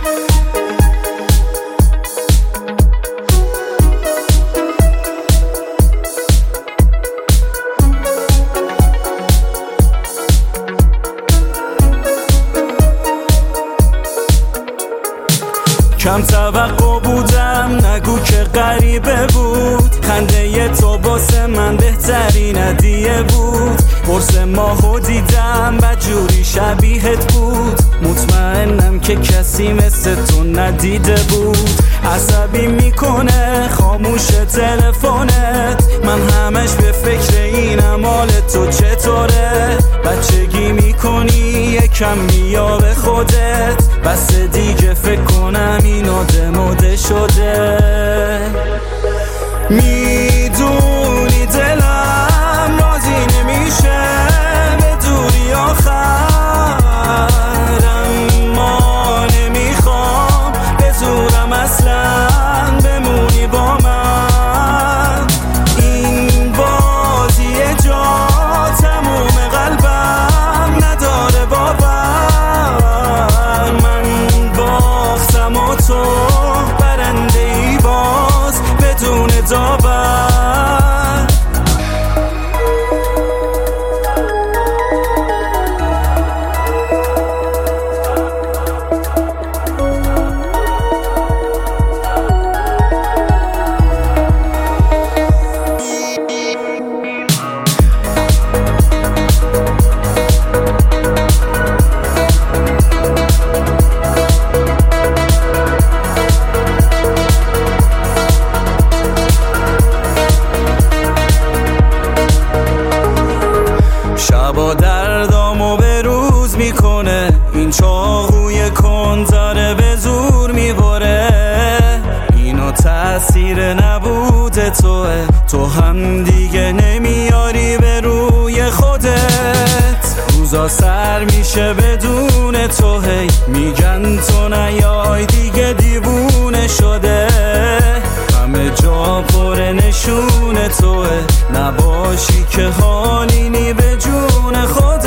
کم توقع بودم، نگو که غریبه بود. خنده تو واسه من بهترین هدیه بود. قرص ماهو دیدم بدجوری شبیهت بود. مطمئنم که کسی مثل تو ندیده بود. عصبی میکنه خاموش تلفنت، من همش به فکر اینم حال تو چطوره. بچگی میکنی یکم میا به خودت، بس دیگه فکر کنم این مده شده. میدونی دلم راضی نمیشه به دوری آخر، اما نمیخوام به زورم اصلا بمونی با من. این بازی جا تموم قلبم نداره باور. من باختم و تو برنده ای باز بدون داور. شبا دردامو به روز میکنه، این چاقوی کن داره به زور میبره. اینو تأثیر نبوده توه، تو هم دیگه نمیاری به روی خودت. روزا سر میشه بدون تو، هی میگن تو نیای دیگه دیوونه شده. همه جا پر نشون توه، نباشی که حالینی به جون خود.